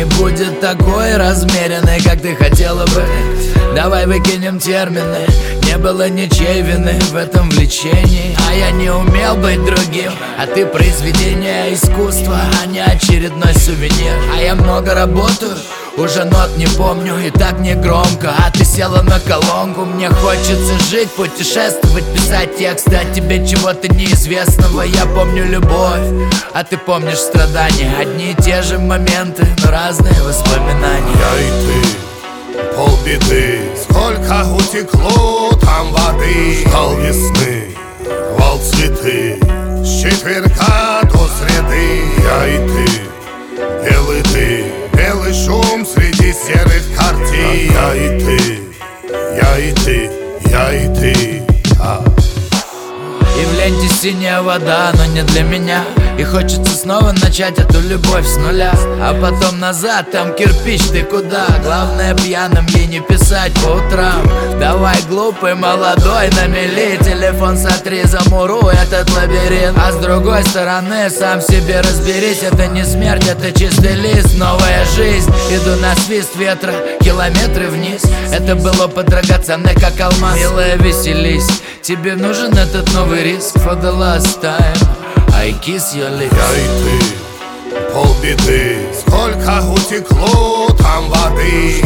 будет такой размеренный, как ты хотела бы. Давай выкинем термины. Не было ничьей вины в этом влечении, а я не умел быть другим. А ты произведение искусства, а не очередной сувенир. А я много работаю, уже нот не помню, и так не громко. А ты села на колонку. Мне хочется жить, путешествовать, писать тексты о тебе чего-то неизвестного. Я помню любовь, а ты помнишь страдания. Одни и те же моменты, но разные воспоминания. Я и ты, полбеды. Сколько утекло там воды. Ждал весны, рвал цветы. С четверга до среды. Я и ты, белый шум среди серых картин. Я и ты, я и ты, я и ты. И в ленте синяя вода, но не для меня. И хочется снова начать эту любовь с нуля. А потом назад, там кирпич, ты куда? Главное пьяным ей не писать по утрам. Давай, глупый, молодой, на мели. Телефон сотри, замуруй этот лабиринт. А с другой стороны, сам себе разберись. Это не смерть, это чистый лист, новая жизнь. Иду на свист ветра, километры вниз. Это было подрагоценное, как алмаз. Милая, веселись, тебе нужен этот новый риск. For the last time I kiss your lips. Я и ты, полбеды. Сколько утекло там воды.